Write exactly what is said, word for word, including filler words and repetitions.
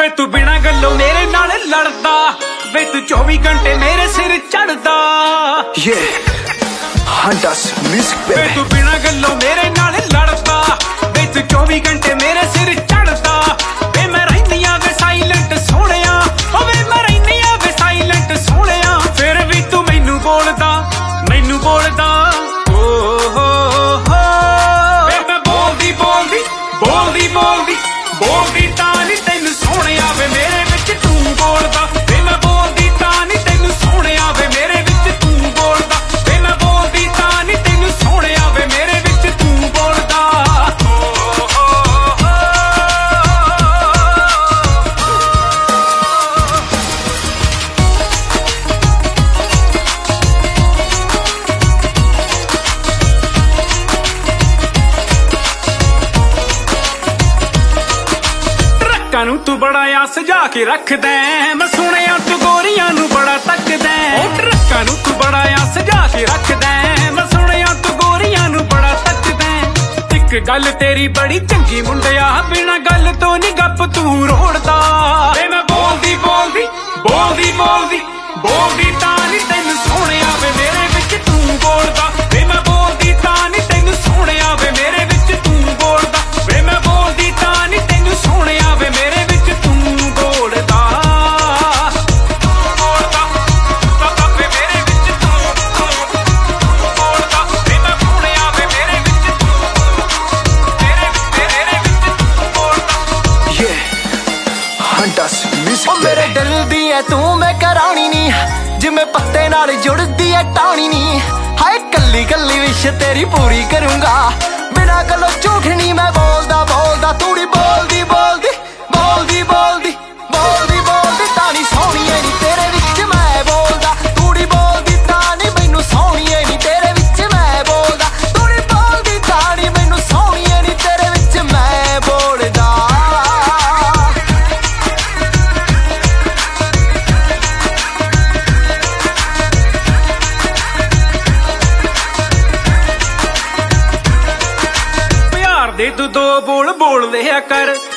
ਵੇ ਤੂੰ ਬਿਨਾਂ ਗੱਲੋਂ ਮੇਰੇ ਨਾਲ ਲੜਦਾ, ਵੇ ਤੂੰ ਚੌਵੀ ਘੰਟੇ ਮੇਰੇ ਸਿਰ ਚੜਦਾ। ਵੇ ਤੂੰ ਬਿਨਾਂ ਗੱਲੋਂ ਮੇਰੇ ਨਾਲ ਲੜਦਾ, ਵੇ ਤੂੰ ਚੌਵੀ ਘੰਟੇ ਮੇਰੇ ਸਿਰ ਚੜਦਾ। ਵੇ ਮੈਂ ਰਹਿੰਦੀ ਆ ਵੇ ਸਾਇਲੈਂਟ ਸੋਹਣਿਆ, ਓ ਵੇ ਮੈਂ ਰਹਿੰਦੀ ਆ ਵੇ ਸਾਇਲੈਂਟ ਸੋਹਣਿਆ। ਫਿਰ ਵੀ ਤੂੰ ਮੈਨੂੰ ਬੋਲਦਾ, ਮੈਨੂੰ ਬੋਲਦਾ ਓ ਹੋ ਹੋ। ਵੇ ਮੈਂ ਬੋਲਦੀ ਬੋਲਦੀ ਬੋਲਦੀ ਬੋਲਦੀ ਬੋਲਦੀ ਤਾਂ ਨੀ ਤੈਨੂੰ ਸੋਹਣਿਆ, ਵੇ ਮੇਰੇ ਵਿੱਚ ਤੂੰ ਬੋਲਦਾ। ਵੇ ਮੈਂ ਬੋਲਦੀ ਤਾਂ ਨੀ ਤੈਨੂੰ ਸੋਹਣਿਆ, ਵੇ ਮੇਰੇ ਵਿੱਚ ਤੂੰ ਬੋਲਦਾ। ਵੇ ਮੈਂ ਬੋਲਦੀ ਤਾਂ ਨੀ ਤੈਨੂੰ ਸੋਹਣਿਆ, ਵੇ ਮੇਰੇ ਵਿੱਚ ਤੂੰ ਬੋਲਦਾ। ਟਰੱਕਾਂ ਨੂੰ ਤੂੰ ਬੜਾ ਆ ਸਜਾ ਕੇ ਰੱਖਦਾ, ਮੈਂ ਸੁਣਿਆ ਤੂੰ ਗੋਰੀਆਂ ਨੂੰ ਬੜਾ ਤੱਕਦਾ। ਉਹ ਟਰੱਕਾਂ ਨੂੰ ਤੂੰ ਬੜਾ ਆ ਸਜਾ ਕੇ ਰੱਖਦਾ, ਮੈਂ ਸੁਣਿਆ ਤੂੰ ਗੋਰੀਆਂ ਨੂੰ ਬੜਾ ਤੱਕਦਾ। ਇੱਕ ਗੱਲ ਤੇਰੀ ਬੜੀ ਚੰਗੀ ਮੁੰਡਿਆ, ਬਿਨਾਂ ਗੱਲ ਤੋਂ ਨੀ ਗੱਪ ਤੂੰ ਰੋੜਦਾ। ਵੇ ਮੈਂ ਬੋਲਦੀ ਬੋਲਦੀ ਬੋਲਦੀ ਬੋਲਦੀ ਬੋਲਦੀ ਤਾਂ ਨੀ ਤੈਨੂੰ ਸੋਹਣਿਆ, ਵੇ ਮੇਰੇ ਵਿੱਚ ਤੂੰ ਬੋਲਦਾ। ਵੇ ਮੈਂ ਬੋਲਦੀ ਤਾਂ ਨੀ ਤੈਨੂੰ ਸੋਹਣਿਆ, ਵੇ ਮੇਰੇ ਵਿੱਚ ਤੂੰ ਬੋਲਦਾ। ਵੇ ਮੈਂ ਬੋਲਦੀ ਤਾਂ ਨੀ ਤੈਨੂੰ ਸੋਹਣਿਆ, ਵੇ ਮੇਰੇ ਵਿੱਚ ਤੂੰ ਬੋਲਦਾ। ਬੋਲਦਾ ਵੇ ਮੇਰੇ ਵਿੱਚ ਤੂੰ ਬੋਲਦਾ। ਵੇ ਮੈਂ ਸੋਹਣਿਆ, ਵੇ ਮੇਰੇ ਵਿੱਚ ਤੂੰ ਮੇਰੇ ਮੇਰੇ ਵਿੱਚ ਤੂੰ ਬੋਲਦਾ। ਉਹ ਮੇਰੇ ਦਿਲ ਦੀ ਐ ਤੂੰ ਮੈਂ ਕਰਾਣੀ ਨੀ, ਜਿਵੇਂ ਪੱਤੇ ਨਾਲ ਜੁੜਦੀ ਐ ਟਾਣੀ ਨੀ। ਹਾਏ ਕੱਲੀ ਕੱਲੀ ਵਿਸ਼ ਤੇਰੀ ਪੂਰੀ ਕਰੂੰਗਾ, ਬਿਨਾਂ ਗੱਲੋਂ ਝੂਠ ਨੀ ਮੈਂ ਬੋਲਦਾ ਬੋਲਦਾ। ਤੂੜੀ ਬੋਲਦੀ ਬੋਲਦੀ ਬੋਲਦੀ ਬੋਲਦੀ ਬੋਲਦੀ ਬੋਲਦੀ ਤਾਂ ਨੀ ਸੋਹਣੀਏ ਨੀ ਤੇਰੇ ਵਿੱਚ ਮੈਂ ਬੋਲਦਾ। ਤੂੜੀ ਬੋਲਦੀ ਤਾਂ ਨੀ ਮੈਨੂੰ ਸੋਹਣੀਏ ਨੀ ਤੇਰੇ ਵਿੱਚ ਮੈਂ ਬੋਲਦਾ। ਤੂੜੀ ਬੋਲਦੀ ਤਾਂ ਨੀ ਮੈਨੂੰ ਸੋਹਣੀਏ ਨੀ ਤੇਰੇ ਵਿੱਚ ਮੈਂ ਬੋਲਦਾ। ਪਿਆਰ ਦੇ ਤੂੰ ਦੋ ਬੋਲ ਬੋਲ ਲਿਆ ਕਰ,